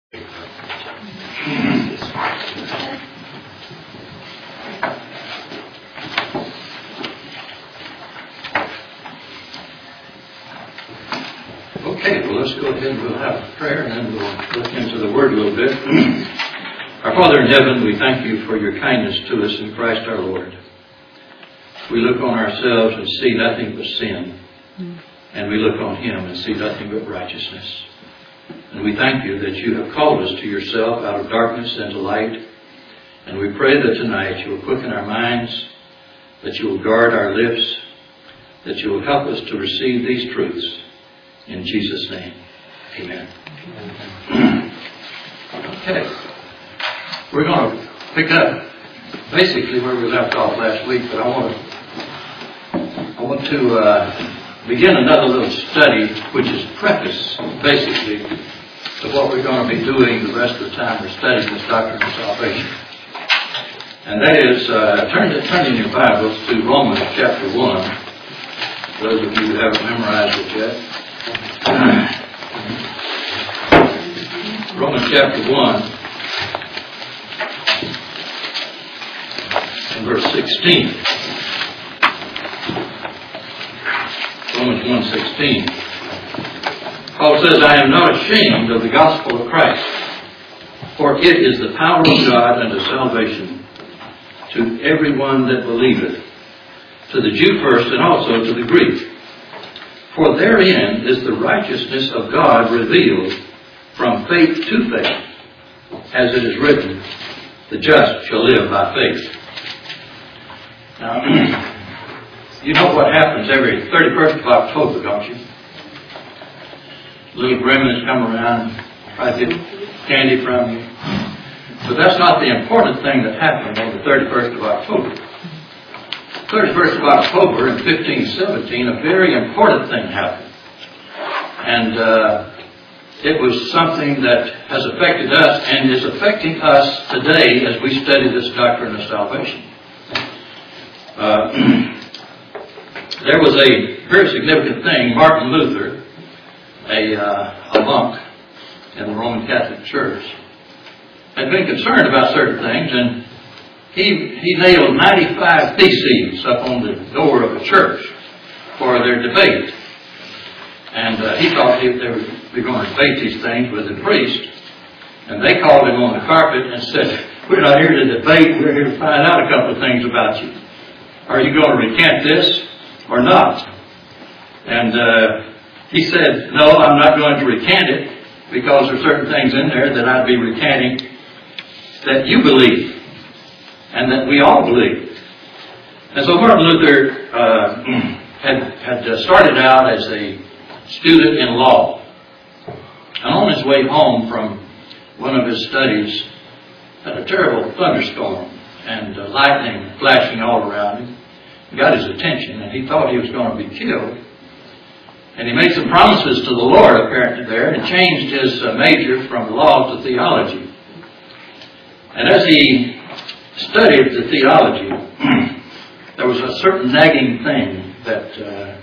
Okay, well, let's go ahead and we'll have a prayer and then we'll look into the Word a little bit. Our Father in heaven, we thank you for your kindness to us in Christ our Lord. We look on ourselves and see nothing but sin. And we look on Him and see nothing but righteousness. And we thank you that you have called us to yourself out of darkness into light. And we pray that tonight you will quicken our minds, that you will guard our lips, that you will help us to receive these truths. In Jesus' name, amen. Okay. We're going to pick up basically where we left off last week, but I want to begin another little study, which is preface, basically, to what we're going to be doing the rest of the time we're studying this doctrine of salvation. And that is, turn in your Bibles to Romans chapter 1. Those of you who haven't memorized it yet. Romans chapter 1 and verse 16. Romans 1:16. Paul says, I am not ashamed of the gospel of Christ, for it is the power of God unto salvation to everyone that believeth, to the Jew first and also to the Greek. For therein is the righteousness of God revealed from faith to faith, as it is written, the just shall live by faith. Now, you know what happens every 31st of October, don't you? Little gremlins come around, try to get candy from you. But that's not the important thing that happened on the 31st of October. 31st of October in 1517, a very important thing happened. And it was something that has affected us and is affecting us today as we study this doctrine of salvation. There was a very significant thing. Martin Luther, a monk in the Roman Catholic Church, had been concerned about certain things, and he nailed 95 theses up on the door of a church for their debate. And he thought they were going to debate these things with the priest. And they called him on the carpet and said, we're not here to debate, we're here to find out a couple of things about you. Are you going to recant this or not? And he said, no, I'm not going to recant it, because there are certain things in there that I'd be recanting that you believe and that we all believe. And so Martin Luther had started out as a student in law. And on his way home from one of his studies, had a terrible thunderstorm and lightning flashing all around him. It got his attention, and he thought he was going to be killed. And he made some promises to the Lord, apparently, there, and changed his major from law to theology. And as he studied the theology, there was a certain nagging thing that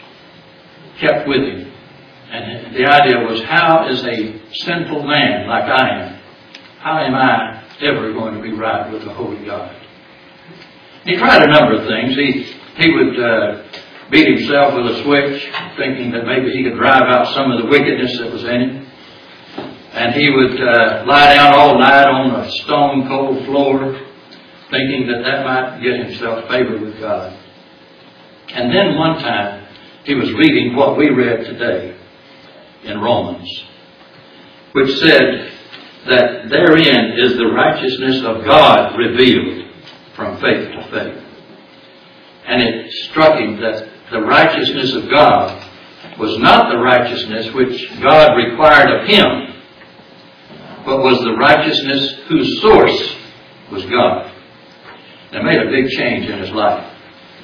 kept with him. And the idea was, how is a sinful man like I am, how am I ever going to be right with the Holy God? He tried a number of things. He would beat himself with a switch, thinking that maybe he could drive out some of the wickedness that was in him. And he would lie down all night on a stone cold floor, thinking that that might get himself favor with God. And then one time, he was reading what we read today in Romans, which said that therein is the righteousness of God revealed from faith to faith. And it struck him that the righteousness of God was not the righteousness which God required of him, but was the righteousness whose source was God. That made a big change in his life.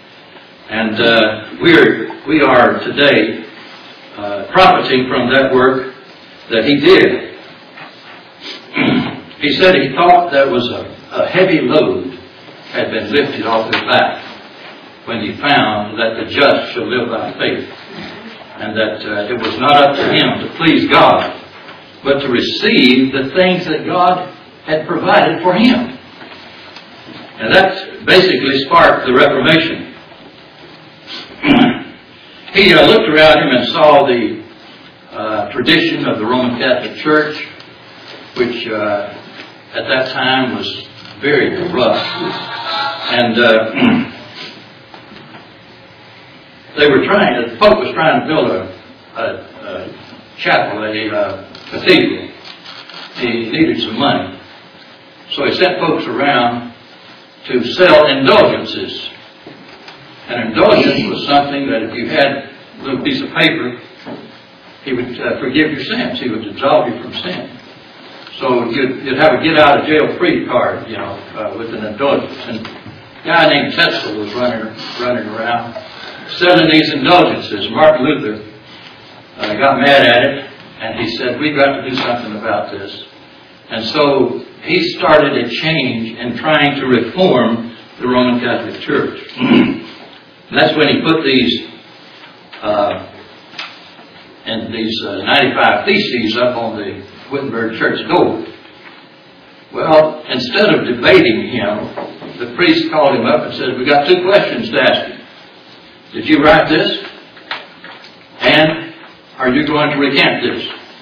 And we are today profiting from that work that he did. He said he thought there was a heavy load had been lifted off his back when he found that the just shall live by faith, and that it was not up to him to please God, but to receive the things that God had provided for him. And that basically sparked the Reformation. He looked around him and saw the tradition of the Roman Catholic Church, which at that time was very corrupt. And the Pope was trying to build a chapel, a cathedral. He needed some money. So he sent folks around to sell indulgences. An indulgence was something that if you had a little piece of paper, he would forgive your sins. He would absolve you from sin. So you'd have a get-out-of-jail-free card, with an indulgence. And a guy named Tetzel was running around selling these indulgences. Martin Luther got mad at it, and he said, "We've got to do something about this." And so he started a change in trying to reform the Roman Catholic Church. And that's when he put these 95 Theses up on the Wittenberg church door. Well, instead of debating him, the priest called him up and said, "We got 2 questions to ask you. Did you write this? And are you going to recant this?"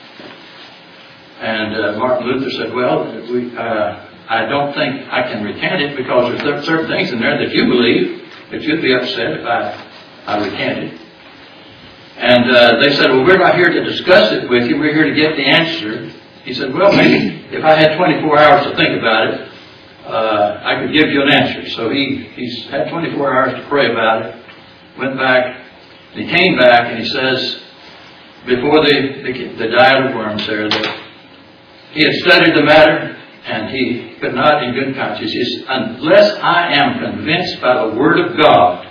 And Martin Luther said, "Well, I don't think I can recant it because there's certain things in there that you believe that you'd be upset if I recanted." And they said, "Well, we're not here to discuss it with you. We're here to get the answer." He said, "Well, maybe if I had 24 hours to think about it, I could give you an answer." So he's had 24 hours to pray about it. Went back, and he came back, and he says, before the diet of worms there, that he had studied the matter, and he could not in good conscience. He says, "Unless I am convinced by the Word of God,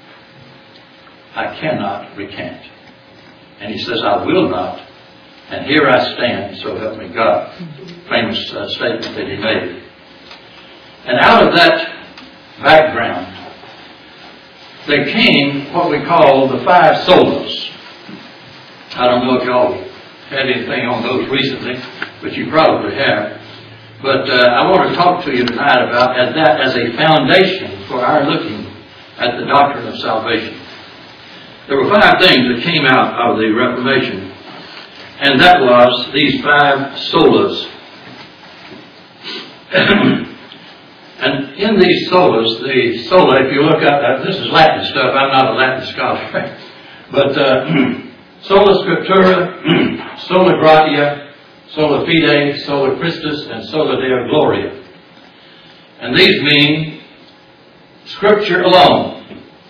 I cannot recant." And he says, "I will not, and here I stand, so help me God." Famous statement that he made. And out of that background, there came what we call the 5 solas. I don't know if y'all had anything on those recently, but you probably have. But I want to talk to you tonight about that as a foundation for our looking at the doctrine of salvation. There were 5 things that came out of the Reformation, and that was these 5 solas. And in these solas, the sola, if you look up, this is Latin stuff, I'm not a Latin scholar, but sola scriptura, sola gratia, sola fide, sola Christus, and sola Deo gloria. And these mean Scripture alone,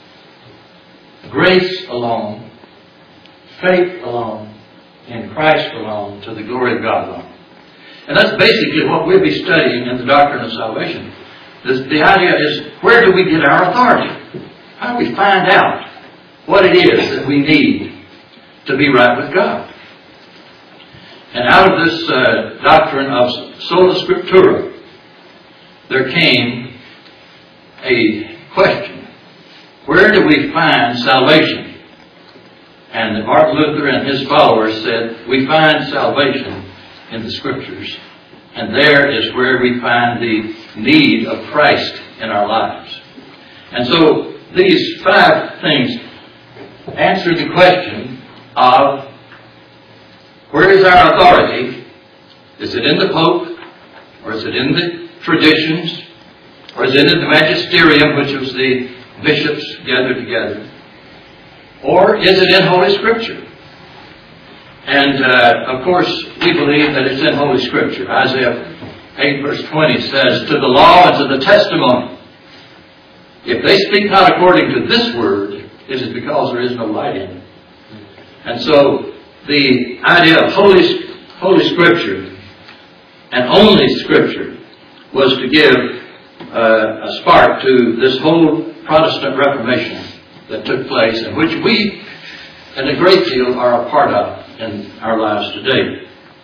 grace alone, faith alone, in Christ alone, to the glory of God alone. And that's basically what we'll be studying in the doctrine of salvation. The idea is, where do we get our authority? How do we find out what it is that we need to be right with God? And out of this doctrine of sola scriptura, there came a question. Where do we find salvation? And Martin Luther and his followers said, we find salvation in the Scriptures. And there is where we find the need of Christ in our lives. And so these 5 things answer the question of, where is our authority? Is it in the Pope? Or is it in the traditions? Or is it in the magisterium, which was the bishops gathered together? Or is it in Holy Scripture? And, of course, we believe that it's in Holy Scripture. Isaiah 8 verse 20 says, "To the law and to the testimony, if they speak not according to this word, it is because there is no light in it." And so, the idea of Holy Scripture, and only Scripture, was to give a spark to this whole Protestant Reformation that took place, and which we, in a great deal, are a part of in our lives today.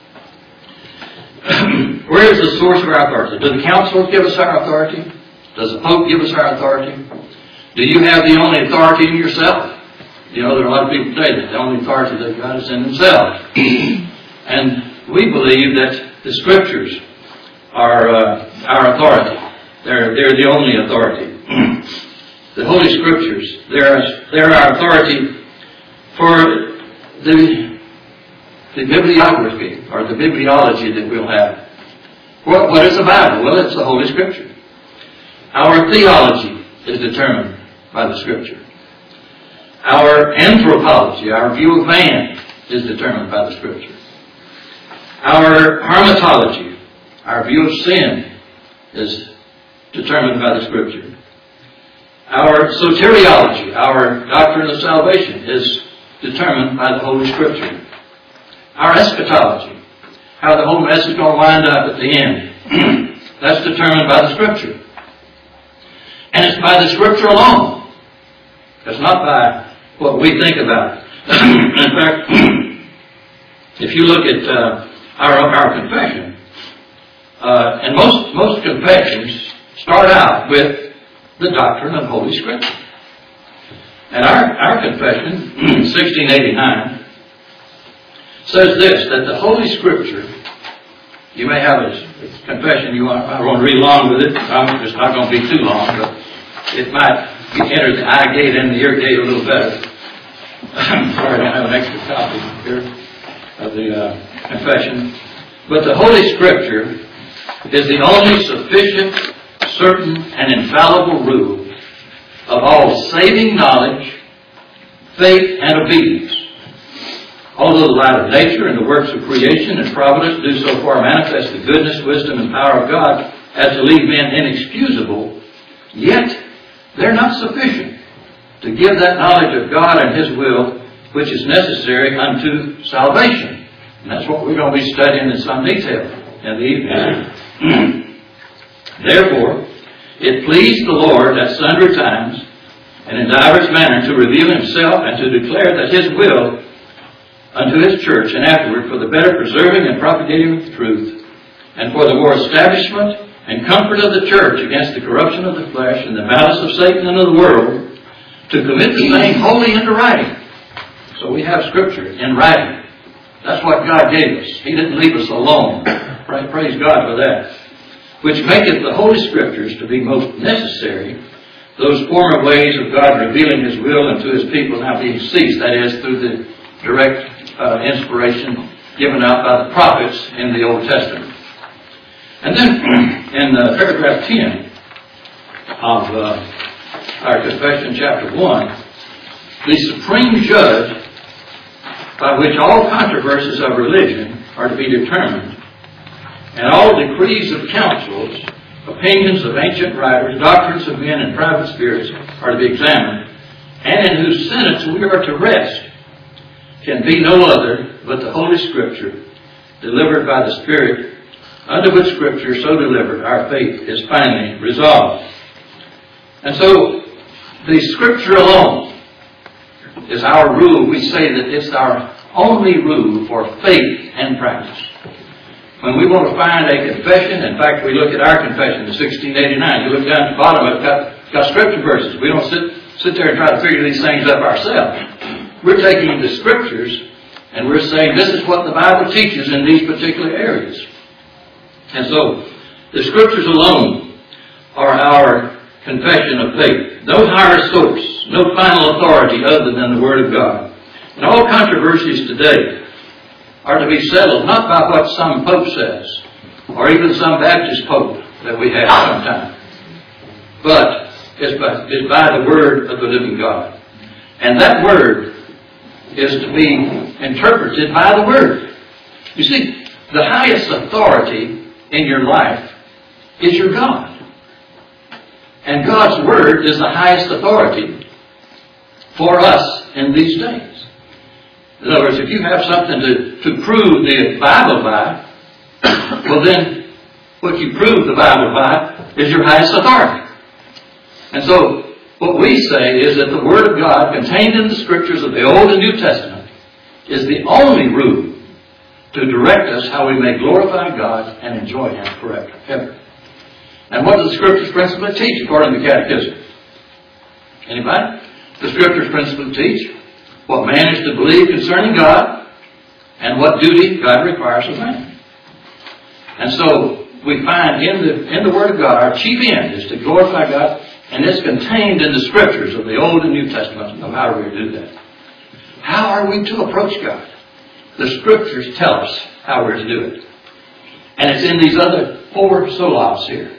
Where is the source of our authority? Do the councils give us our authority? Does the Pope give us our authority? Do you have the only authority in yourself? You know, there are a lot of people today that the only authority they've got is in themselves. And we believe that the Scriptures are our authority. They're the only authority. The Holy Scriptures, they're our authority for the bibliography, or the bibliology that we'll have. What is the Bible? Well, it's the Holy Scripture. Our theology is determined by the Scripture. Our anthropology, our view of man, is determined by the Scripture. Our harmatology, our view of sin, is determined by the Scripture. Our soteriology, our doctrine of salvation, is determined by the Holy Scripture. Our eschatology, how the whole mess is going to wind up at the end, that's determined by the Scripture. And it's by the Scripture alone. It's not by what we think about. In fact, if you look at our confession, and most confessions start out with the doctrine of Holy Scripture. And our confession, 1689, says this, that the Holy Scripture, you may have a confession I won't read along with it. It's not going to be too long, but it might enter the eye gate and the ear gate a little better. Sorry, I don't have an extra copy here of the confession. But the Holy Scripture is the only sufficient, certain, and infallible rule of all saving knowledge, faith, and obedience. Although the light of nature and the works of creation and providence do so far manifest the goodness, wisdom, and power of God as to leave men inexcusable, yet they're not sufficient to give that knowledge of God and His will which is necessary unto salvation. And that's what we're going to be studying in some detail in the evening. Therefore, it pleased the Lord at sundry times and in divers manners to reveal Himself and to declare that His will unto His church, and afterward for the better preserving and propagating of the truth, and for the more establishment and comfort of the church against the corruption of the flesh and the malice of Satan and of the world, to commit the same wholly into writing. So we have Scripture in writing. That's what God gave us. He didn't leave us alone. Praise God for that. Which maketh the Holy Scriptures to be most necessary, those former ways of God revealing His will unto His people now being ceased, that is, through the direct inspiration given out by the prophets in the Old Testament. And then in paragraph 10 of our confession, chapter 1, the supreme judge by which all controversies of religion are to be determined, and all decrees of councils, opinions of ancient writers, doctrines of men and private spirits are to be examined, and in whose sentence we are to rest, can be no other but the Holy Scripture, delivered by the Spirit, unto which Scripture so delivered our faith is finally resolved. And so, the Scripture alone is our rule. We say that it's our only rule for faith and practice. When we want to find a confession, in fact, we look at our confession, the 1689. You look down at the bottom of it, it's got Scripture verses. We don't sit there and try to figure these things up ourselves. We're taking the Scriptures and we're saying this is what the Bible teaches in these particular areas. And so, the Scriptures alone are our confession of faith. No higher source, no final authority other than the Word of God. And all controversies today are to be settled not by what some pope says, or even some Baptist pope that we have sometime, but it's by the Word of the living God. And that Word is to be interpreted by the Word. You see, the highest authority in your life is your God. And God's Word is the highest authority for us in these days. In other words, if you have something to prove the Bible by, well then, what you prove the Bible by is your highest authority. And so, what we say is that the Word of God contained in the Scriptures of the Old and New Testament is the only rule to direct us how we may glorify God and enjoy Him forever. And what do the Scriptures principally teach according to the Catechism? Anybody? The Scriptures principally teach what man is to believe concerning God, and what duty God requires of man. And so we find in the Word of God, our chief end is to glorify God, and it's contained in the Scriptures of the Old and New Testaments of how we do that. How are we to approach God? The Scriptures tell us how we're to do it. And it's in these other 4 solas here.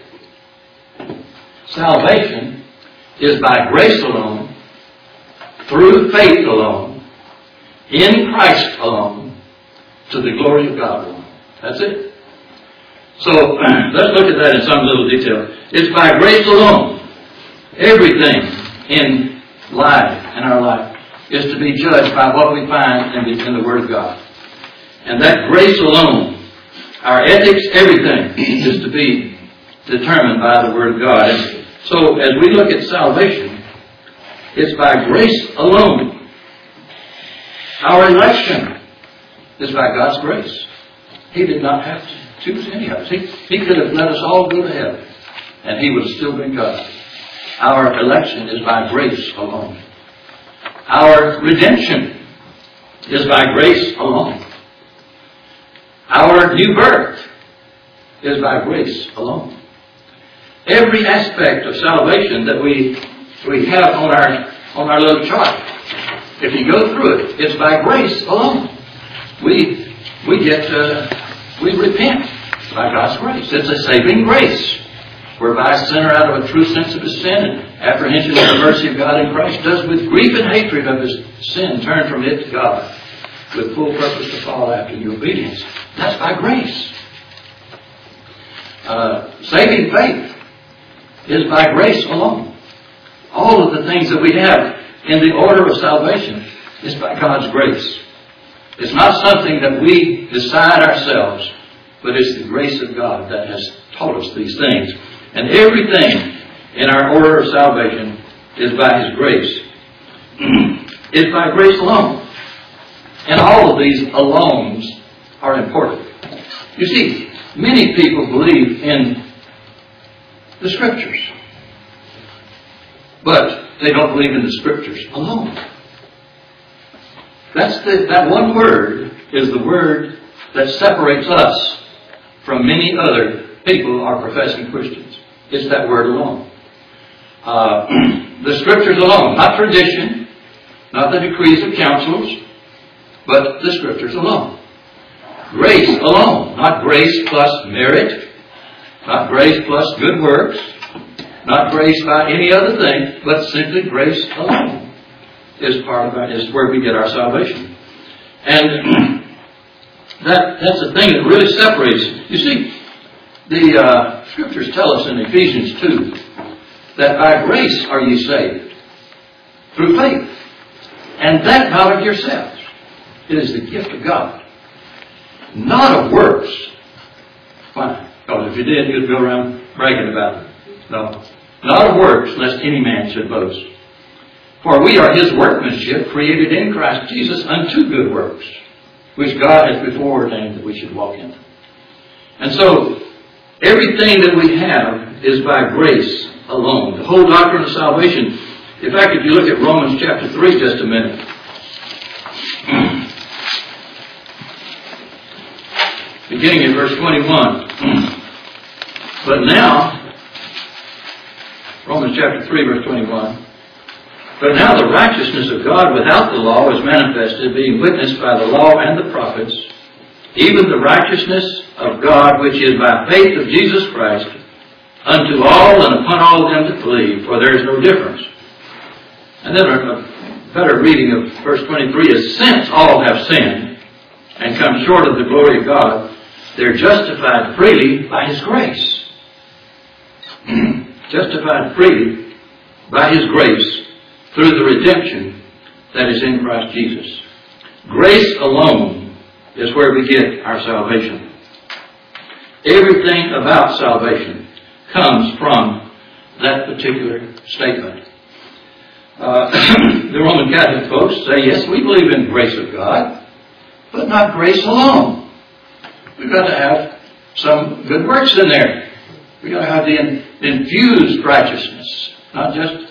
Salvation is by grace alone, through faith alone, in Christ alone, to the glory of God alone. That's it. So, let's look at that in some little detail. It's by grace alone. Everything in life, in our life, is to be judged by what we find in the Word of God. And that grace alone, our ethics, everything, is to be determined by the Word of God. And so, as we look at salvation, it's by grace alone. Our election is by God's grace. He did not have to choose any of us. He could have let us all go to heaven, and He would have still been God. Our election is by grace alone. Our redemption is by grace alone. Our new birth is by grace alone. Every aspect of salvation that we have on our little chart, if you go through it, it's by grace alone. We repent by God's grace. It's a saving grace, whereby a sinner, out of a true sense of his sin and apprehension of the mercy of God in Christ, does with grief and hatred of his sin turn from it to God, with full purpose to follow after the obedience. That's by grace. Saving faith is by grace alone. All of the things that we have in the order of salvation is by God's grace. It's not something that we decide ourselves, but it's the grace of God that has taught us these things. And everything in our order of salvation is by His grace. It's by grace alone. And all of these alones are important. You see, many people believe in the Scriptures, but they don't believe in the Scriptures alone. That one word is the word that separates us from many other people who are professing Christians. It's that word alone. The Scriptures alone, not tradition, not the decrees of councils, but the Scriptures alone. Grace alone, not grace plus merit, not grace plus good works, not grace by any other thing, but simply grace alone is where we get our salvation. And that's the thing that really separates. You see, the Scriptures tell us in Ephesians 2 that by grace are you saved through faith, and that not of yourselves. It is the gift of God, not of works. Why? Because if you did, you'd go around bragging about it. No. Not of works, lest any man should boast. For we are His workmanship, created in Christ Jesus unto good works, which God has before ordained that we should walk in. And so, everything that we have is by grace alone. The whole doctrine of salvation. In fact, if you look at Romans chapter 3 just a minute. Beginning in verse 21. But now, Romans chapter 3 verse 21. But now the righteousness of God without the law is manifested, being witnessed by the law and the prophets, even the righteousness of God which is by faith of Jesus Christ, unto all and upon all them that believe, for there is no difference. And then a better reading of verse 23 is, since all have sinned and come short of the glory of God, they're justified freely by His grace. Justified freely by His grace through the redemption that is in Christ Jesus. Grace alone is where we get our salvation. Everything about salvation comes from that particular statement. The Roman Catholic folks say, yes, we believe in grace of God, but not grace alone. We've got to have some good works in there. We've got to have the infused righteousness, not just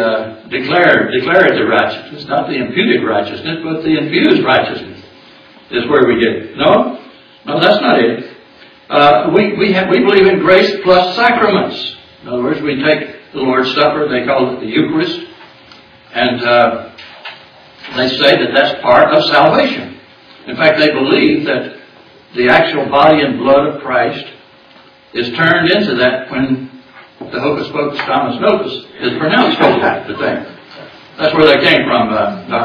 the declarative righteousness, not the imputed righteousness, but the infused righteousness is where we get it. No, that's not it. We believe in grace plus sacraments. In other words, we take the Lord's Supper, they call it the Eucharist, and they say that that's part of salvation. In fact, they believe that the actual body and blood of Christ is turned into that when the Hocus Pocus Thomas Nocus is pronounced the thing. That's where they came from.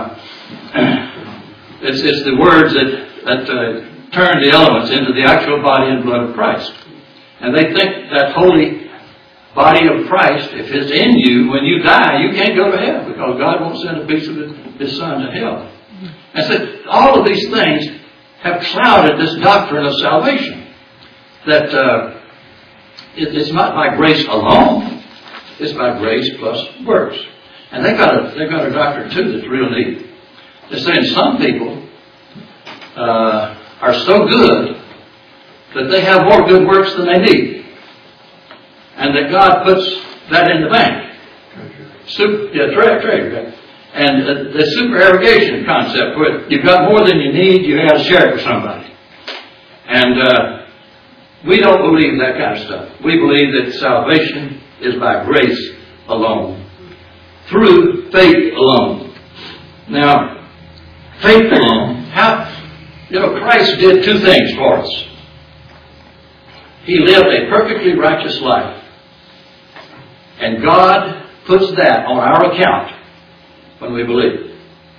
It's the words that turn the elements into the actual body and blood of Christ. And they think that holy body of Christ, if it's in you, when you die, you can't go to hell because God won't send a piece of His Son to hell. And so all of these things have clouded this doctrine of salvation. That it's not by grace alone, it's by grace plus works. And they've got a doctrine too that's real neat. They're saying some people are so good that they have more good works than they need. And that God puts that in the bank. Treasure. And the supererogation concept, where you've got more than you need, you have to share it with somebody. And we don't believe that kind of stuff. We believe that salvation is by grace alone, through faith alone. Now, faith alone, Christ did two things for us. He lived a perfectly righteous life. And God puts that on our account when we believe.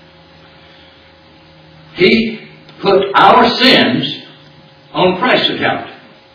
He put our sins on Christ's account.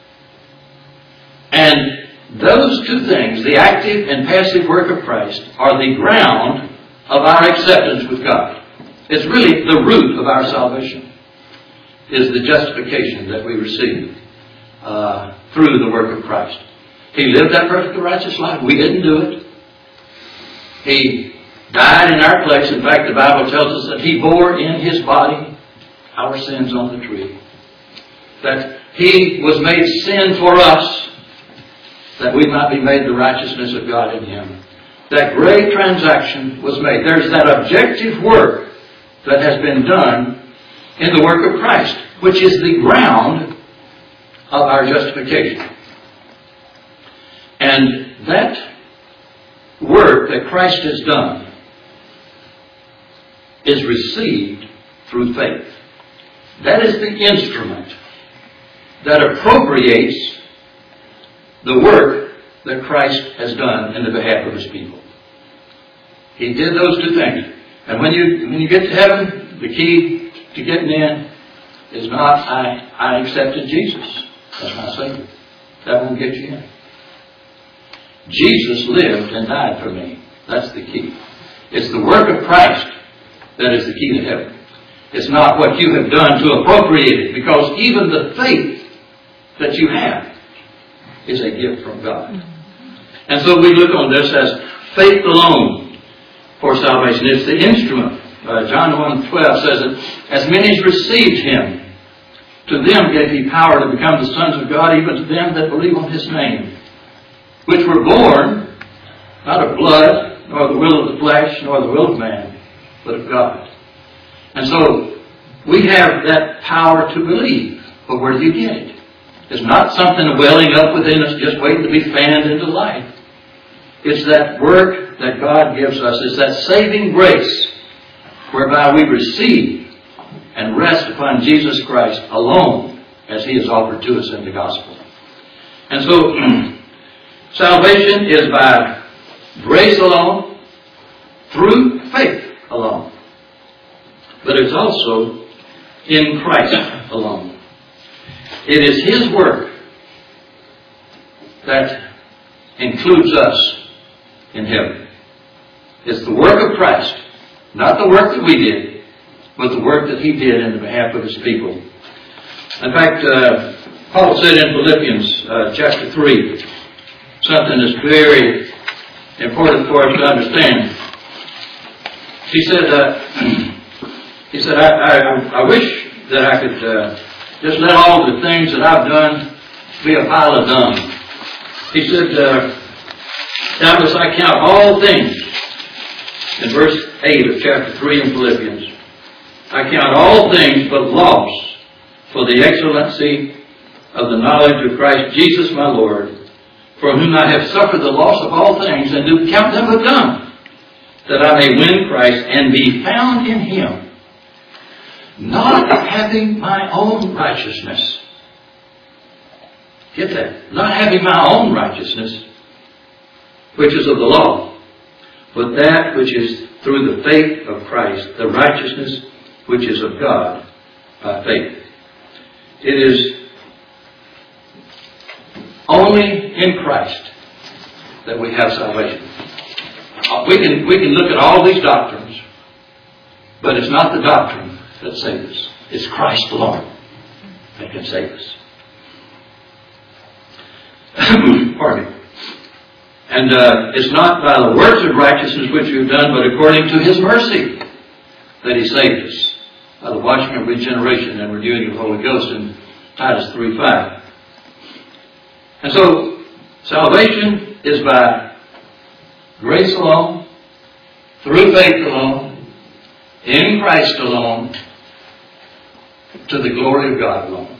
And those two things, the active and passive work of Christ, are the ground of our acceptance with God. It's really the root of our salvation, is the justification that we receive through the work of Christ. He lived that perfectly righteous life. We didn't do it. He died in our place. In fact, the Bible tells us that He bore in His body our sins on the tree. That He was made sin for us, that we might be made the righteousness of God in Him. That great transaction was made. There's that objective work that has been done in the work of Christ, which is the ground of our justification. And that work that Christ has done is received through faith. That is the instrument that appropriates the work that Christ has done in the behalf of His people. He did those two things. And when you get to heaven, the key to getting in is not, I accepted Jesus as my Savior. That won't get you in. Jesus lived and died for me. That's the key. It's the work of Christ that is the key to heaven. It's not what you have done to appropriate it, because even the faith that you have is a gift from God. And so we look on this as faith alone for salvation. It's the instrument. John 1:12 says that as many as received Him, to them gave He power to become the sons of God, even to them that believe on His name, which were born not of blood, nor the will of the flesh, nor the will of man, but of God. And so we have that power to believe. But where do you get it? It's not something welling up within us just waiting to be fanned into life. It's that work that God gives us. It's that saving grace whereby we receive and rest upon Jesus Christ alone as He is offered to us in the gospel. And so salvation is by grace alone, through faith alone. But it's also in Christ alone. It is His work that includes us in heaven. It's the work of Christ, not the work that we did, but the work that He did in the behalf of His people. In fact, Paul said in Philippians chapter 3, something that's very important for us to understand. He said, I wish that I could just let all the things that I've done be a pile of dung. He said, doubtless I count all things, in verse 8 of chapter 3 in Philippians, I count all things but loss for the excellency of the knowledge of Christ Jesus my Lord, for whom I have suffered the loss of all things, and do count them but dung, that I may win Christ and be found in Him, not having my own righteousness. Get that? Not having my own righteousness, which is of the law, but that which is through the faith of Christ, the righteousness which is of God by faith. It is only in Christ that we have salvation. We can look at all these doctrines, but it's not the doctrine that saves us. It's Christ alone that can save us. Pardon me. And it's not by the works of righteousness which we have done, but according to His mercy that He saved us, by the washing of regeneration and renewing of the Holy Ghost in Titus 3:5. And so, salvation is by grace alone, through faith alone, in Christ alone, to the glory of God alone.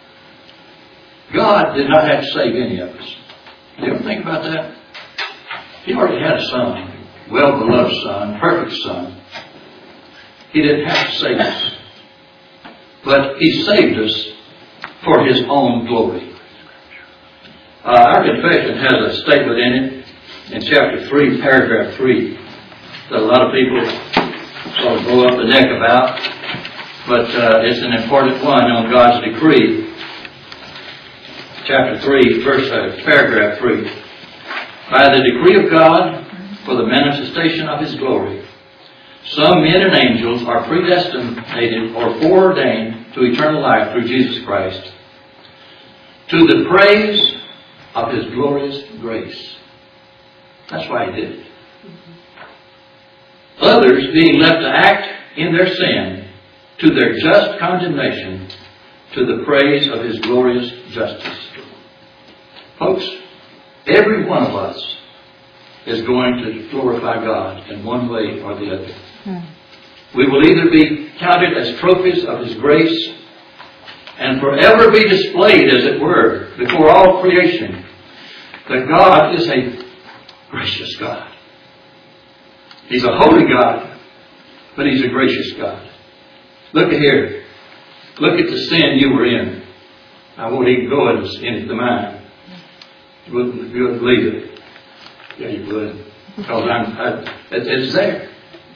God did not have to save any of us. Do you ever think about that? He already had a Son, well-beloved Son, perfect Son. He didn't have to save us. But He saved us for His own glory. Our confession has a statement in it, in chapter 3, paragraph 3, that a lot of people sort of blow up the neck about, but it's an important one on God's decree. Chapter 3, paragraph 3. By the decree of God, for the manifestation of His glory, some men and angels are predestinated or foreordained to eternal life through Jesus Christ, to the praise of His glorious grace. That's why He did it. Others being left to act in their sin, to their just condemnation, to the praise of His glorious justice. Folks, every one of us is going to glorify God in one way or the other. We will either be counted as trophies of His grace and forever be displayed, as it were, before all creation, that God is a gracious God. He's a holy God, but He's a gracious God. Look at here. Look at the sin you were in. I won't even go into the mind. You wouldn't believe it. Yeah, you would. Because it's there.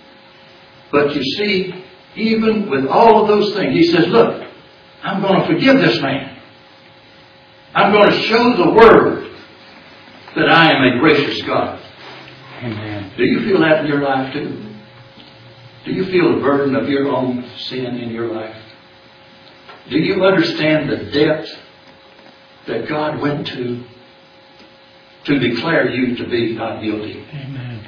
But you see, even with all of those things, He says, look, I'm going to forgive this man. I'm going to show the world that I am a gracious God. Amen. Do you feel that in your life too? Do you feel the burden of your own sin in your life? Do you understand the depth that God went to declare you to be not guilty? Amen.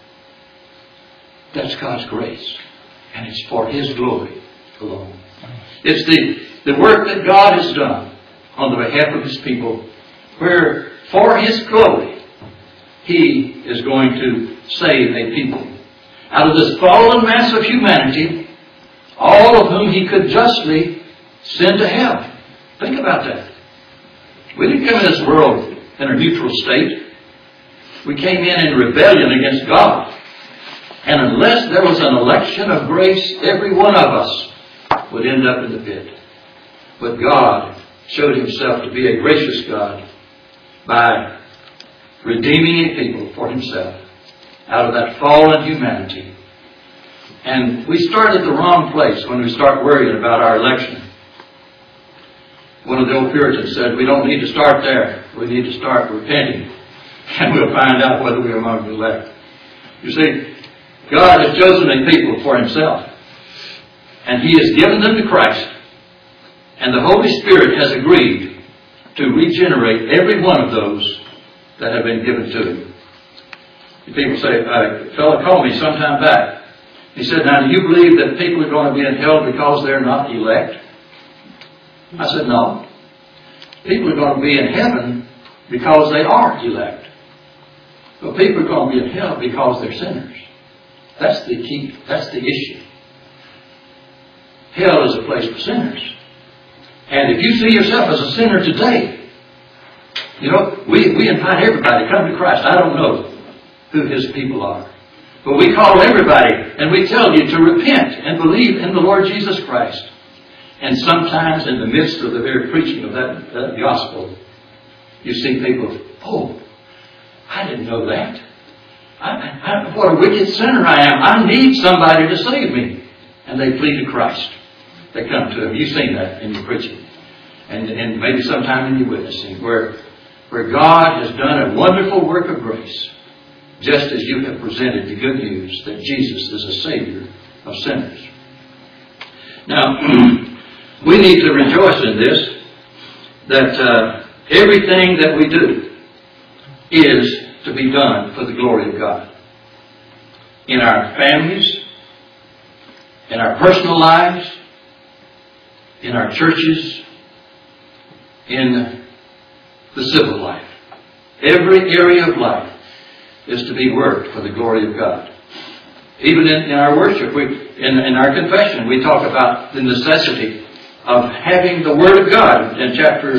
That's God's grace. And it's for His glory alone. It's the work that God has done on the behalf of His people, where for His glory He is going to save a people out of this fallen mass of humanity, all of whom He could justly send to hell. Think about that. We didn't come in this world in a neutral state. We came in rebellion against God. And unless there was an election of grace, every one of us would end up in the pit. But God showed Himself to be a gracious God by redeeming a people for Himself out of that fallen humanity. And we start at the wrong place when we start worrying about our election. One of the old Puritans said, we don't need to start there. We need to start repenting. And we'll find out whether we are among the elect. You see, God has chosen a people for Himself. And He has given them to Christ. And the Holy Spirit has agreed to regenerate every one of those that have been given to Him. People say, a fellow called me sometime back. He said, now do you believe that people are going to be in hell because they're not elect? I said, no. People are going to be in heaven because they are elect. But people are going to be in hell because they're sinners. That's the key. That's the issue. hell is a place for sinners. And if you see yourself as a sinner today, you know, we invite everybody to come to Christ. I don't know who His people are. But we call everybody and we tell you to repent and believe in the Lord Jesus Christ. And sometimes in the midst of the very preaching of that gospel, you see people, oh, I didn't know that. What a wicked sinner I am. I need somebody to save me. And they flee to Christ. They come to Him. You've seen that in your preaching. And maybe sometime in your witnessing, where God has done a wonderful work of grace, just as you have presented the good news that Jesus is a Savior of sinners. Now, we need to rejoice in this, that everything that we do is to be done for the glory of God. In our families, in our personal lives, in our churches, in the civil life. Every area of life is to be worked for the glory of God. Even in our worship, in our confession, we talk about the necessity of having the Word of God in chapter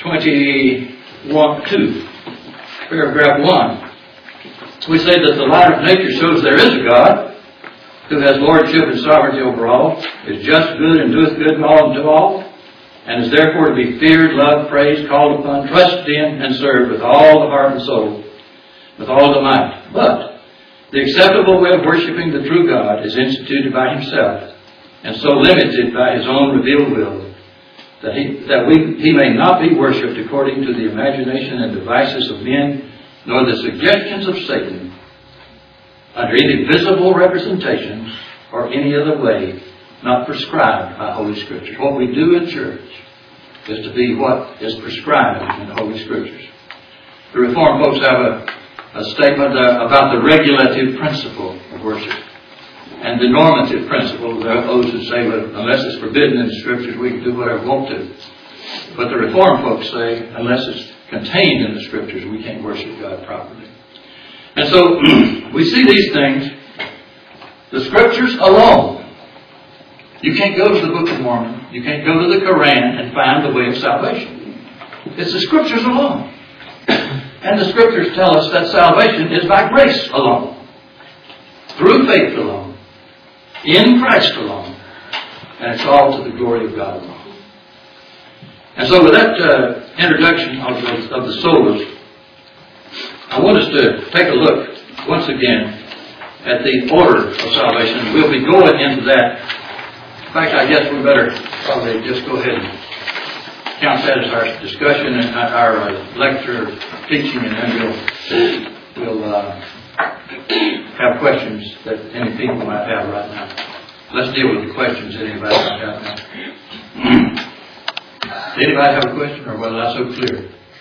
21:2, paragraph 1. We say that the light of nature shows there is a God who has lordship and sovereignty over all, is just, good, and doeth good to all, and is therefore to be feared, loved, praised, called upon, trusted in, and served with all the heart and soul, with all the might. But the acceptable way of worshiping the true God is instituted by Himself, and so limited by His own revealed will, that He may not be worshipped according to the imagination and devices of men, nor the suggestions of Satan, under any visible representation or any other way not prescribed by Holy Scriptures. What we do in church is to be what is prescribed in the Holy Scriptures. The Reformed folks have a statement about the regulative principle of worship and the normative principle. There are those who say, well, unless it's forbidden in the Scriptures, we can do whatever we want to. But the Reformed folks say, unless it's contained in the Scriptures, we can't worship God properly. And so we see these things, the Scriptures alone. You can't go to the Book of Mormon, you can't go to the Quran and find the way of salvation. It's the Scriptures alone. And the Scriptures tell us that salvation is by grace alone, through faith alone, in Christ alone, and it's all to the glory of God alone. And so with that introduction of the solas, I want us to take a look once again at the order of salvation. We'll be going into that. In fact, I guess we better probably just go ahead and count that as our discussion and our lecture teaching, and then we'll have questions that any people might have right now. Let's deal with the questions that anybody might have now. Does anybody have a question, or was I so clear?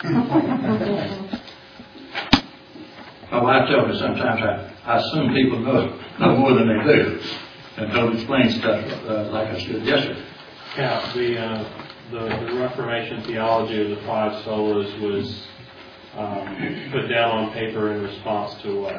My wife tells me sometimes I assume people know more than they do, and don't explain stuff like I should. Yes, sir. Yeah, the Reformation theology of the five solas was put down on paper in response to what?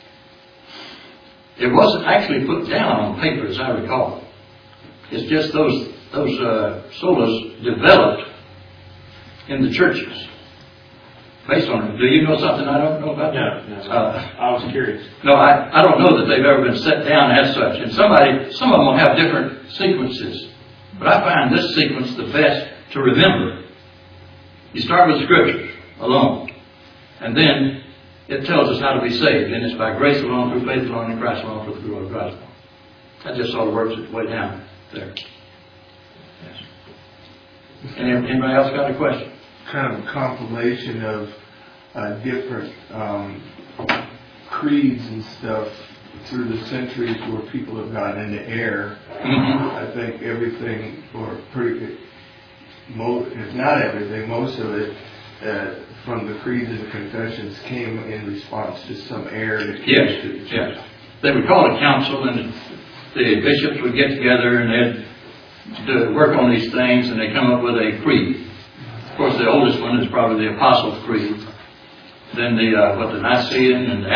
It wasn't actually put down on paper, as I recall. It's just those solas developed in the churches based on it. Do you know something I don't know about that? No. I was curious. No, I don't know that they've ever been set down as such. And some of them will have different sequences. But I find this sequence the best to remember. You start with Scriptures alone. And then it tells us how to be saved. And it's by grace alone, through faith alone, in Christ alone, for the glory of God alone. That just sort of works its way down there. Yes. Anybody else got a question? Kind of a compilation of different creeds and stuff through the centuries where people have gotten into error. Mm-hmm. I think everything, or pretty, if not everything, most of it from the creeds and the confessions came in response to some error that came to the church. Yes. They would call a council, and the bishops would get together and they'd work on these things, and they come up with a creed. Of course, the oldest one is probably the Apostles' Creed. Then the Nicene and the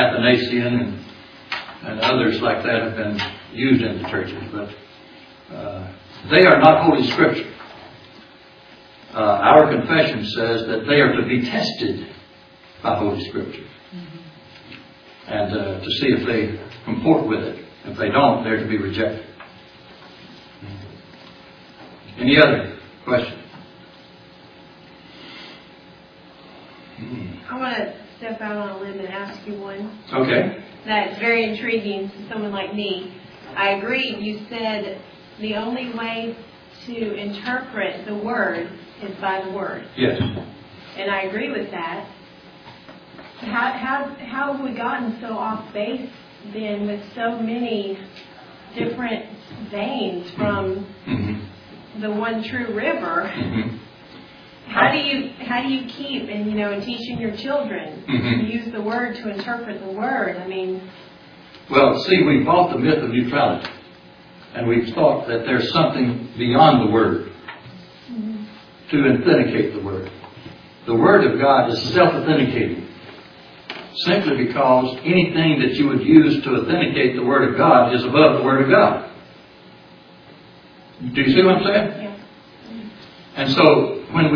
Athanasian and others like that have been used in the churches. But they are not Holy Scripture. Our confession says that they are to be tested by Holy Scripture. And to see if they comport with it. If they don't, they're to be rejected. Any other questions? I want to step out on a limb and ask you one. Okay. That's very intriguing to someone like me. I agree. You said the only way to interpret the Word is by the Word. Yes. And I agree with that. How have we gotten so off base then with so many different veins from the one true river? How do you keep and in teaching your children to use the Word to interpret the Word? I mean, well, see, we bought the myth of neutrality, and we've thought that there's something beyond the Word to authenticate the Word. The Word of God is self-authenticating, simply because anything that you would use to authenticate the Word of God is above the Word of God. Do you see what I'm saying? Yeah. And so when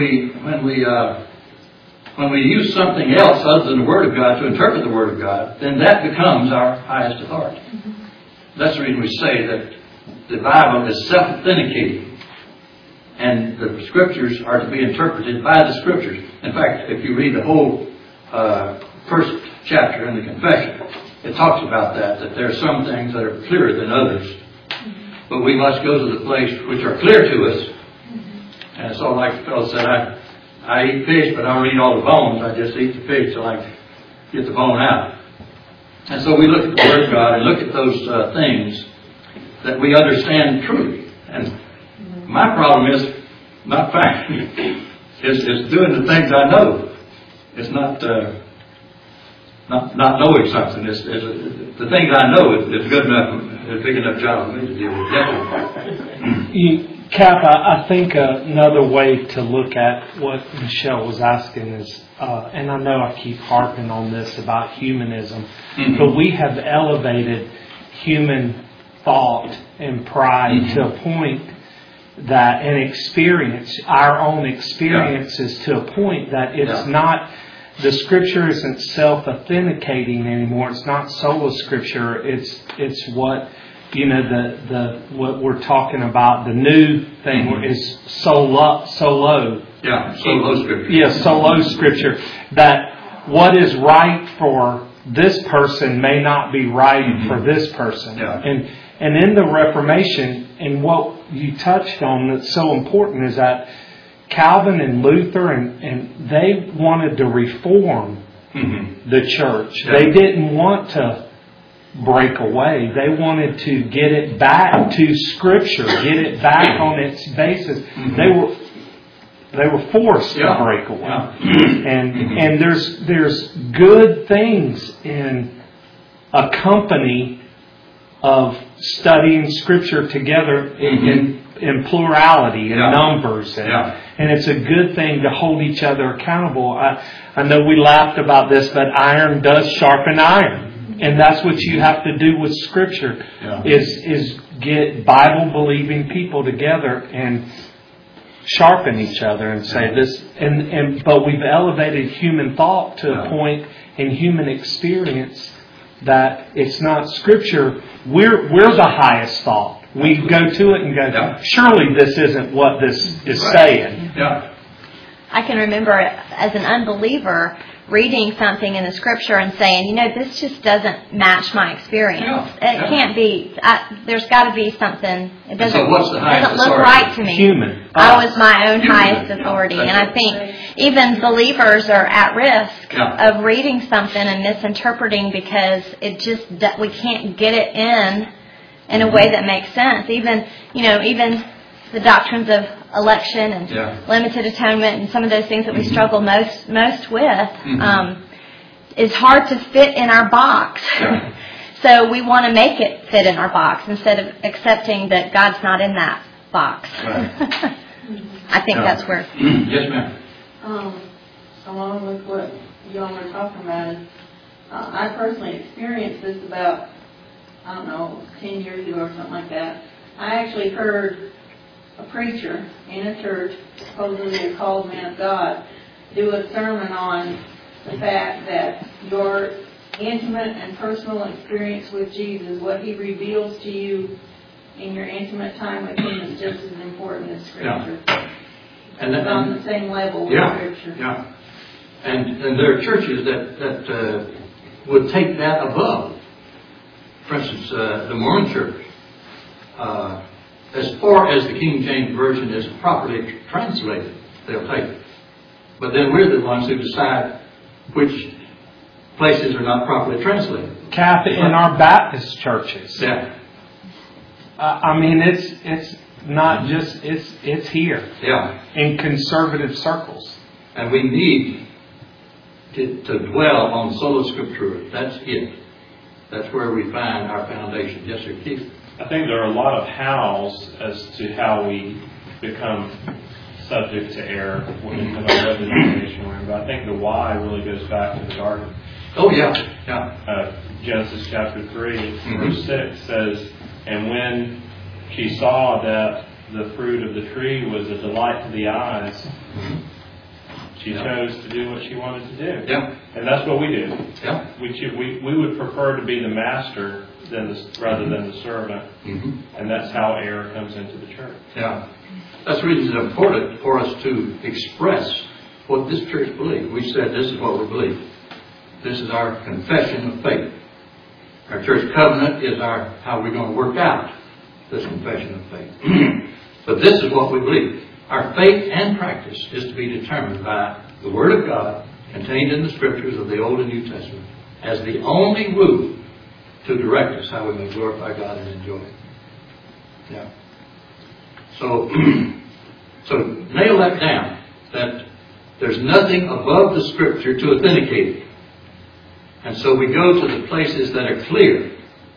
we use something else other than the Word of God to interpret the Word of God, then that becomes our highest authority. That's the reason we say that the Bible is self-authenticating, and the Scriptures are to be interpreted by the Scriptures. In fact, if you read the whole first chapter in the Confession, it talks about that there are some things that are clearer than others. But we must go to the place which are clear to us. And so like the fellow said, I eat fish, but I don't eat all the bones. I just eat the fish till I get the bone out. And so we look at the Word of God and look at those things that we understand truly. And my problem is not finding is doing the things I know. It's not knowing something. It's the things I know is good enough, is a big enough job for me to deal with. Cap, I think another way to look at what Michelle was asking is, and I know I keep harping on this about humanism, but we have elevated human thought and pride to a point that our own experiences to a point that it's not, the Scripture isn't self-authenticating anymore. It's not sola Scripture. It's what, what we're talking about, the new thing is solo. Yeah, solo Scripture. Yeah, solo Scripture. That what is right for this person may not be right for this person. Yeah. And in the Reformation, and what you touched on that's so important is that Calvin and Luther and they wanted to reform the church. Yeah. They didn't want to break away. They wanted to get it back to Scripture, get it back on its basis. They were forced to break away. Yeah. And there's good things in a company of studying Scripture together in plurality and numbers, and it's a good thing to hold each other accountable. I know we laughed about this, but iron does sharpen iron, and that's what you have to do with Scripture is get Bible believing people together and sharpen each other and say this. But we've elevated human thought to a point in human experience that it's not Scripture. We're the highest thought. We go to it and go, surely this isn't what this is saying. Yeah. I can remember as an unbeliever reading something in the Scripture and saying, this just doesn't match my experience. It can't be. There's got to be something. It doesn't, so what's the highest doesn't look authority? right to me. Human. I was my own highest authority. And I think even believers are at risk of reading something and misinterpreting because we can't get it in a way that makes sense. Even the doctrines of election and limited atonement and some of those things that we struggle most with is hard to fit in our box. So we want to make it fit in our box instead of accepting that God's not in that box. Right. I think that's where. Yes, ma'am. Along with what y'all were talking about, I personally experienced this about, 10 years ago or something like that. I actually heard a preacher in a church, supposedly a called man of God, do a sermon on the fact that your intimate and personal experience with Jesus, what He reveals to you in your intimate time with Him, is just as important as Scripture. And it's on the same level with Scripture. Yeah. And there are churches that would take that above. For instance, the Mormon Church, as far as the King James Version is properly translated, they'll take it. But then we're the ones who decide which places are not properly translated. Cap, in our Baptist churches. Yeah. I mean, it's not just, it's here. Yeah. In conservative circles. And we need to dwell on sola scriptura. That's it. That's where we find our foundation. Yes, sir, Keith? I think there are a lot of hows as to how we become subject to error in our representation room. But I think the why really goes back to the garden. Oh, yeah. Genesis chapter 3, verse 6 says, "And when she saw that the fruit of the tree was a delight to the eyes, she chose to do what she wanted to do." Yeah. And that's what we do. Yeah. We would prefer to be the master rather than the servant. And that's how error comes into the church. Yeah. That's the reason it's important for us to express what this church believes. We said this is what we believe. This is our confession of faith. Our church covenant is how we're going to work out this confession of faith. But this is what we believe. Our faith and practice is to be determined by the Word of God contained in the Scriptures of the Old and New Testament as the only rule to direct us how we may glorify God and enjoy it. Yeah. So nail that down, that there's nothing above the Scripture to authenticate it. And so we go to the places that are clear,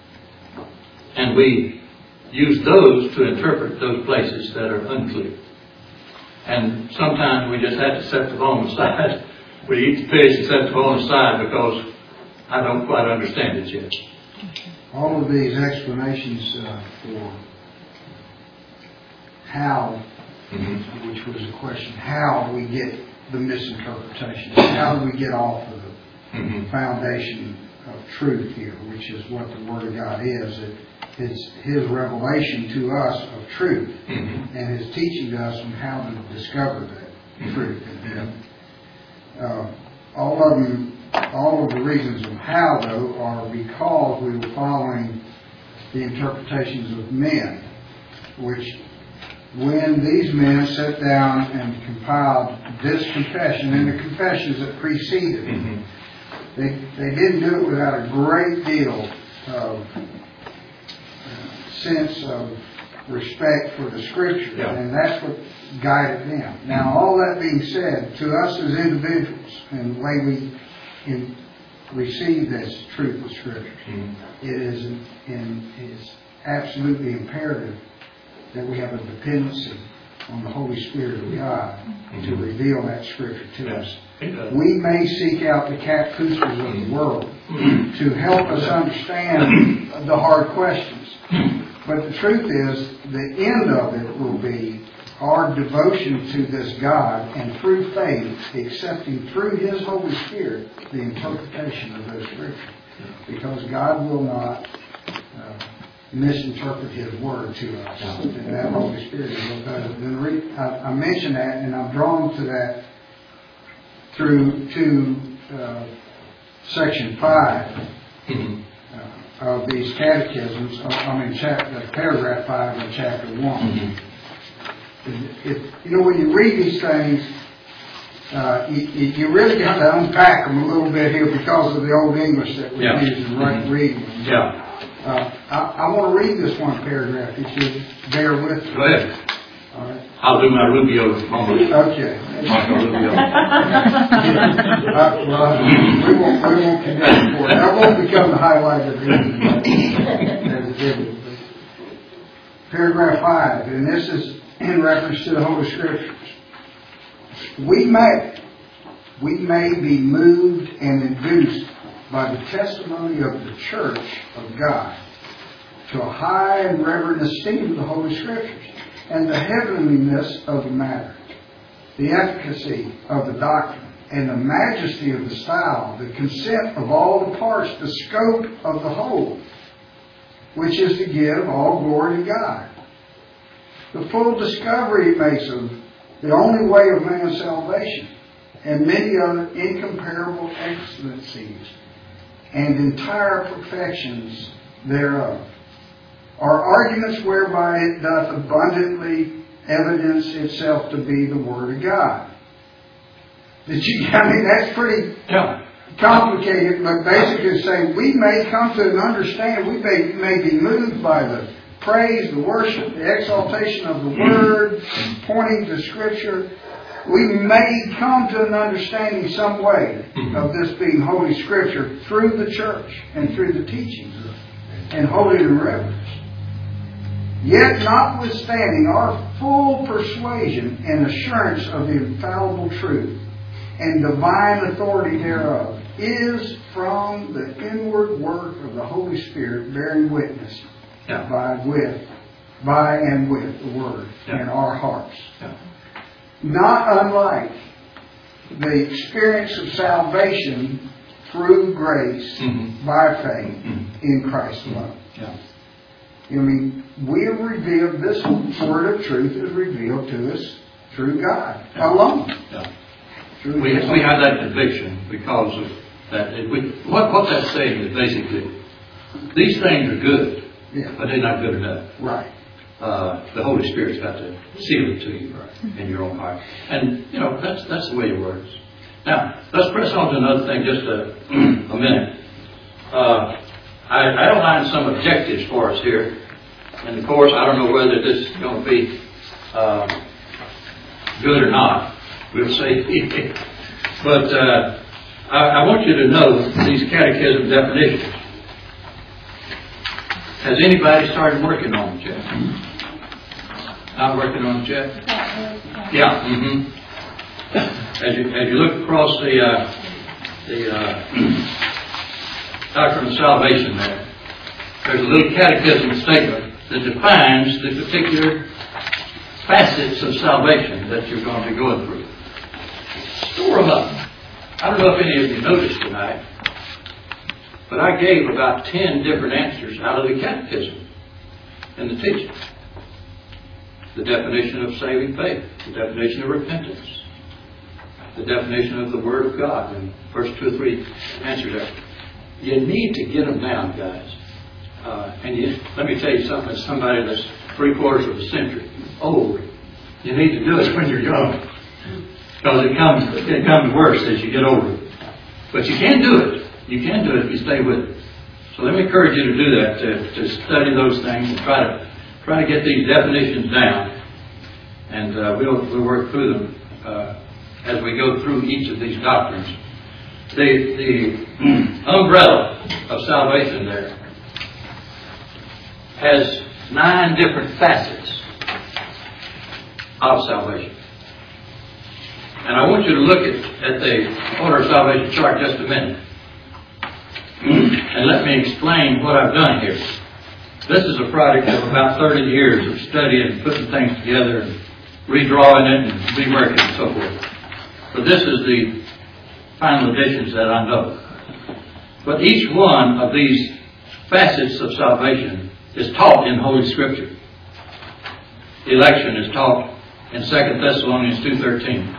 and we use those to interpret those places that are unclear. And sometimes we just have to set the bone aside. We eat the fish and set the bone aside because I don't quite understand it yet. All of these explanations for how, which was a question, how we get the misinterpretation, how do we get off of the foundation of truth here, which is what the Word of God is. It's His revelation to us of truth and His teaching us on how to discover that truth. All of the reasons of how, though, are because we were following the interpretations of men, which when these men sat down and compiled this confession and the confessions that preceded it, they didn't do it without a great deal of sense of respect for the Scripture, and that's what guided them. Now, all that being said, to us as individuals and the way we receive this truth of Scripture, it is absolutely imperative that we have a dependency on the Holy Spirit of God to reveal that Scripture to us. We may seek out the Cat Coosters of the world to help us understand the hard questions. But the truth is, the end of it will be our devotion to this God and through faith, accepting through His Holy Spirit the interpretation of those Scriptures. Because God will not misinterpret His Word to us. And that Holy Spirit is what does it. I mention that, and I'm drawn to that through section 5 of these catechisms. Paragraph 5 of chapter 1. When you read these things, you really got to unpack them a little bit here because of the Old English that we use in reading them. I want to read this one paragraph if you bear with me. Go ahead. All right. I'll do my Rubio moment. Okay. Marco Rubio. We won't connect for it. That won't become the highlight of the evening. Paragraph 5, and this is in reference to the Holy Scriptures. We may be moved and induced by the testimony of the Church of God to a high and reverent esteem of the Holy Scriptures. and the heavenliness of the matter, the efficacy of the doctrine, and the majesty of the style, the consent of all the parts, the scope of the whole, which is to give all glory to God. The full discovery it makes of the only way of man's salvation, and many other incomparable excellencies and entire perfections thereof, are arguments whereby it doth abundantly evidence itself to be the Word of God. That's pretty complicated, but basically saying we may come to an understanding, we may be moved by the praise, the worship, the exaltation of the Word, pointing to Scripture. We may come to an understanding some way of this being Holy Scripture through the church and through the teachings and holy and reverence. Yet notwithstanding our full persuasion and assurance of the infallible truth and divine authority thereof is from the inward work of the Holy Spirit bearing witness by and with the Word in our hearts. Not unlike the experience of salvation through grace by faith in Christ's love. We are revealed, this Word of truth is revealed to us through God alone. We have that conviction because of that. What that's saying is basically, these things are good, but they're not good enough. Right. The Holy Spirit's got to seal it to you in your own heart. And, that's the way it works. Now, let's press on to another thing just a minute. I outlined some objectives for us here. And, of course, I don't know whether this is going to be good or not. We'll see. But I want you to know these catechism definitions. Has anybody started working on it yet? Not working on it yet? Yeah. As you look across the doctrine of salvation there's a little catechism statement that defines the particular facets of salvation that you're going to be going through. Store them up. I don't know if any of you noticed tonight, but I gave about 10 different answers out of the catechism in the teaching. The definition of saving faith, the definition of repentance, the definition of the Word of God, and first 2 or 3 answers there. You need to get them down, guys. Let me tell you something, as somebody that's 3/4 of a century old, you need to do it when you're young. Because it comes worse as you get older. But you can do it. You can do it if you stay with it. So let me encourage you to do that, to study those things and try to get these definitions down. And we'll work through them as we go through each of these doctrines. The umbrella of salvation there has 9 different facets of salvation. And I want you to look at the order of salvation chart just a minute. And let me explain what I've done here. This is a product of about 30 years of studying and putting things together and redrawing it and reworking and so forth. But this is the final editions that I know. But each one of these facets of salvation is taught in Holy Scripture. Election is taught in 2 Thessalonians 2:13.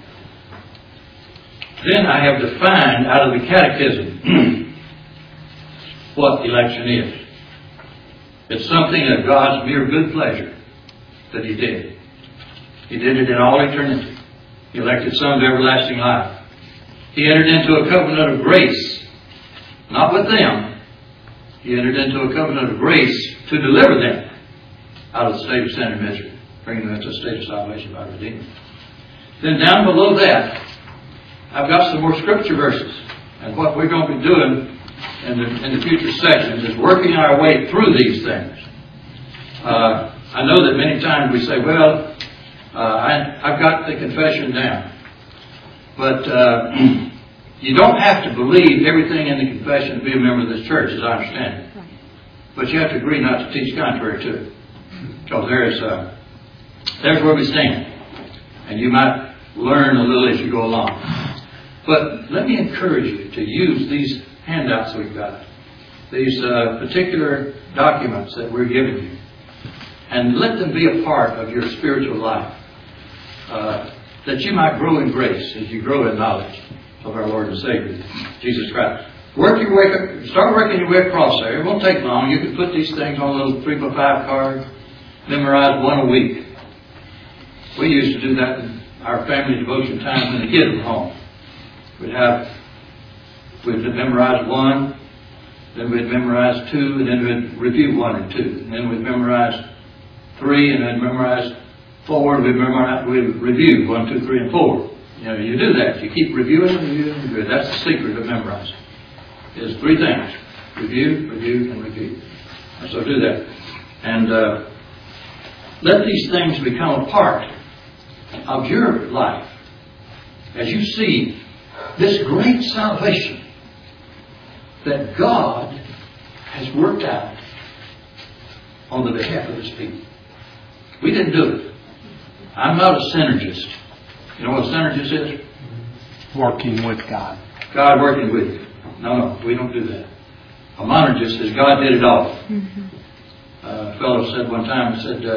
Then I have defined out of the catechism what election is. It's something of God's mere good pleasure that He did. He did it in all eternity. He elected some to everlasting life. He entered into a covenant of grace, not with them. He entered into a covenant of grace to deliver them out of the state of sin and misery, bringing them into a state of salvation by redeeming. Then down below that, I've got some more scripture verses. And what we're going to be doing in the future sections is working our way through these things. I know that many times we say, well, I've got the confession down. But you don't have to believe everything in the confession to be a member of this church, as I understand it. But you have to agree not to teach contrary to it. Because there's where we stand. And you might learn a little as you go along. But let me encourage you to use these handouts we've got, these particular documents that we're giving you, and let them be a part of your spiritual life, that you might grow in grace as you grow in knowledge of our Lord and Savior, Jesus Christ. Start working your way across there. It won't take long. You can put these things on a little 3x5 card, memorize one a week. We used to do that in our family devotion time when the kids were home. We'd memorize 1, then we'd memorize 2, and then we'd review 1 and 2. And then we'd memorize 3, and then memorize 4, and we'd review 1, 2, 3, and 4. You do that. You keep reviewing. That's the secret of memorizing. There's 3 things. Review, review, and review. And so do that. And let these things become a part of your life as you see this great salvation that God has worked out on the behalf of His people. We didn't do it. I'm not a synergist. You know what a synergist is? Working with God. God working with you. No, we don't do that. A monergist is God did it all. A fellow said one time,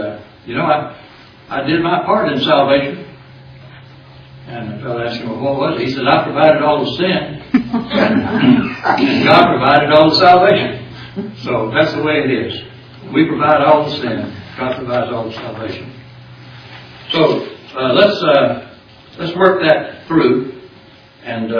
I did my part in salvation. And the fellow asked him, well, what was it? He said, I provided all the sin. And God provided all the salvation. So that's the way it is. We provide all the sin. God provides all the salvation. So let's work that through. And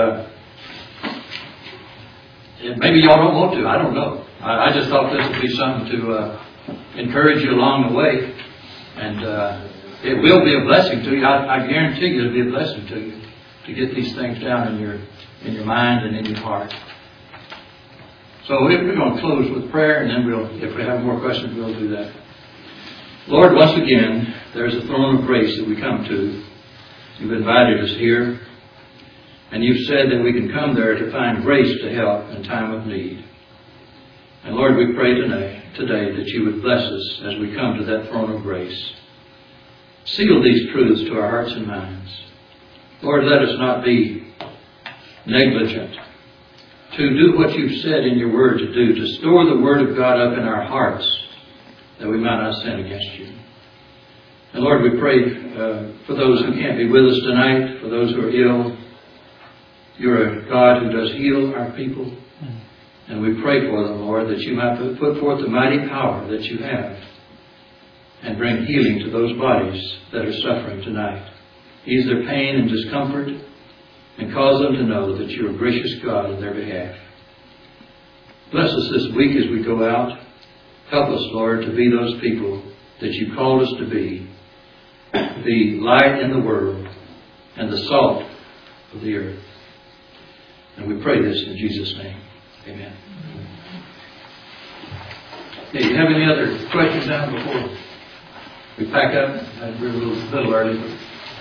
maybe y'all don't want to. I don't know. I just thought this would be something to encourage you along the way. And it will be a blessing to you. I guarantee you it'll be a blessing to you to get these things down in your mind and in your heart. So we're going to close with prayer, and then if we have more questions, we'll do that. Lord, once again, there's a throne of grace that we come to. You've invited us here, and you've said that we can come there to find grace to help in time of need. And Lord, we pray today that you would bless us as we come to that throne of grace. Seal these truths to our hearts and minds. Lord, let us not be negligent to do what you've said in your word to do, to store the word of God up in our hearts that we might not sin against you. And Lord, we pray for those who can't be with us tonight, for those who are ill. You're a God who does heal our people. And we pray for them, Lord, that you might put forth the mighty power that you have and bring healing to those bodies that are suffering tonight. Ease their pain and discomfort and cause them to know that you're a gracious God in their behalf. Bless us this week as we go out. Help us, Lord, to be those people that you called us to be. The light in the world and the salt of the earth. And we pray this in Jesus' name. Amen. Do you have any other questions now before we pack up? We're a little early.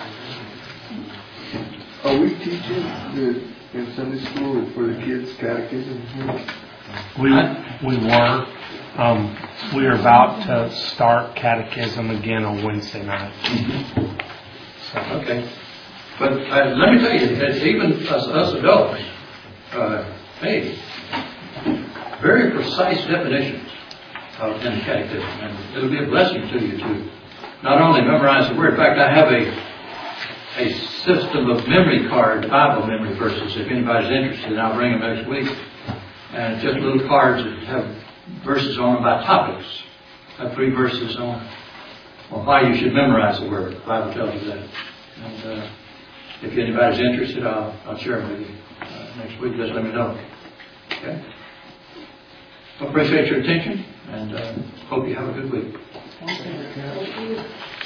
Are we teaching in Sunday school for the kids catechism? We were. We are about to start catechism again on Wednesday night. Okay. But let me tell you, that even us adults, very precise definitions in the catechism. And it'll be a blessing to you to not only memorize the word. In fact, I have a system of memory card, Bible memory verses. If anybody's interested, I'll bring them next week. And it's just little cards that have verses on them by topics. I have 3 verses on why you should memorize the word. The Bible tells you that. And if anybody's interested, I'll share them with you next week. Just let me know. Okay? I appreciate your attention and hope you have a good week.